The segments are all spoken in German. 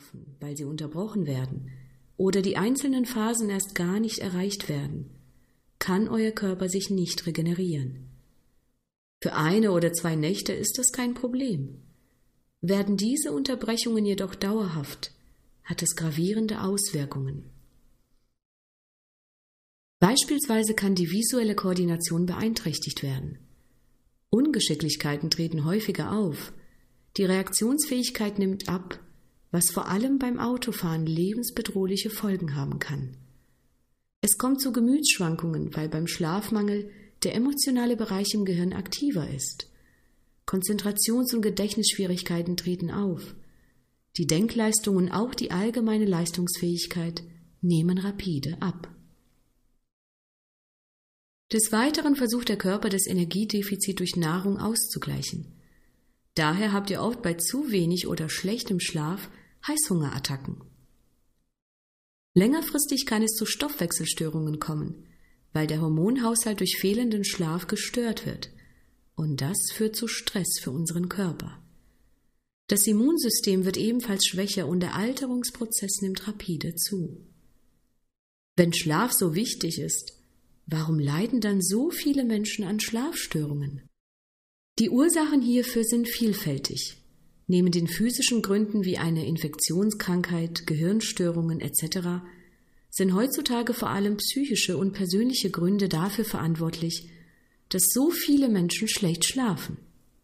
betroffen, weil sie unterbrochen werden oder die einzelnen Phasen erst gar nicht erreicht werden, kann euer Körper sich nicht regenerieren. Für 1 oder 2 Nächte ist das kein Problem. Werden diese Unterbrechungen jedoch dauerhaft, hat es gravierende Auswirkungen. Beispielsweise kann die visuelle Koordination beeinträchtigt werden. Ungeschicklichkeiten treten häufiger auf. Die Reaktionsfähigkeit nimmt ab, was vor allem beim Autofahren lebensbedrohliche Folgen haben kann. Es kommt zu Gemütsschwankungen, weil beim Schlafmangel der emotionale Bereich im Gehirn aktiver ist. Konzentrations- und Gedächtnisschwierigkeiten treten auf. Die Denkleistung und auch die allgemeine Leistungsfähigkeit nehmen rapide ab. Des Weiteren versucht der Körper, das Energiedefizit durch Nahrung auszugleichen. Daher habt ihr oft bei zu wenig oder schlechtem Schlaf Heißhungerattacken. Längerfristig kann es zu Stoffwechselstörungen kommen, weil der Hormonhaushalt durch fehlenden Schlaf gestört wird. Und das führt zu Stress für unseren Körper. Das Immunsystem wird ebenfalls schwächer und der Alterungsprozess nimmt rapide zu. Wenn Schlaf so wichtig ist, warum leiden dann so viele Menschen an Schlafstörungen? Die Ursachen hierfür sind vielfältig. Neben den physischen Gründen wie eine Infektionskrankheit, Gehirnstörungen etc. sind heutzutage vor allem psychische und persönliche Gründe dafür verantwortlich, dass so viele Menschen schlecht schlafen.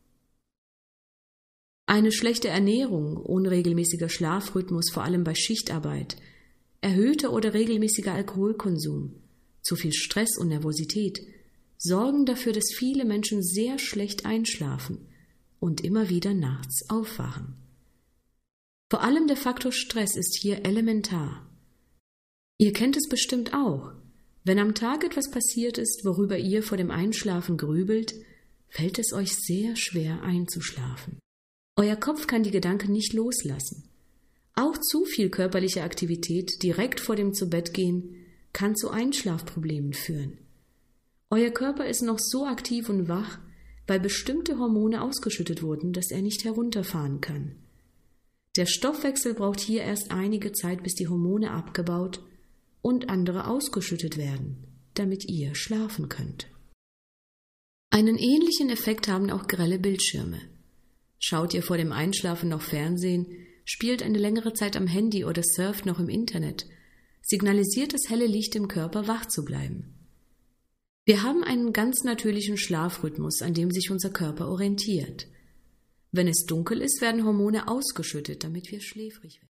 Eine schlechte Ernährung, unregelmäßiger Schlafrhythmus, vor allem bei Schichtarbeit, erhöhter oder regelmäßiger Alkoholkonsum, zu viel Stress und Nervosität sorgen dafür, dass viele Menschen sehr schlecht einschlafen und immer wieder nachts aufwachen. Vor allem der Faktor Stress ist hier elementar. Ihr kennt es bestimmt auch. Wenn am Tag etwas passiert ist, worüber ihr vor dem Einschlafen grübelt, fällt es euch sehr schwer einzuschlafen. Euer Kopf kann die Gedanken nicht loslassen. Auch zu viel körperliche Aktivität direkt vor dem Zubettgehen kann zu Einschlafproblemen führen. Euer Körper ist noch so aktiv und wach, weil bestimmte Hormone ausgeschüttet wurden, dass er nicht herunterfahren kann. Der Stoffwechsel braucht hier erst einige Zeit, bis die Hormone abgebaut und andere ausgeschüttet werden, damit ihr schlafen könnt. Einen ähnlichen Effekt haben auch grelle Bildschirme. Schaut ihr vor dem Einschlafen noch Fernsehen, spielt eine längere Zeit am Handy oder surft noch im Internet, signalisiert das helle Licht dem Körper, wach zu bleiben. Wir haben einen ganz natürlichen Schlafrhythmus, an dem sich unser Körper orientiert. Wenn es dunkel ist, werden Hormone ausgeschüttet, damit wir schläfrig werden.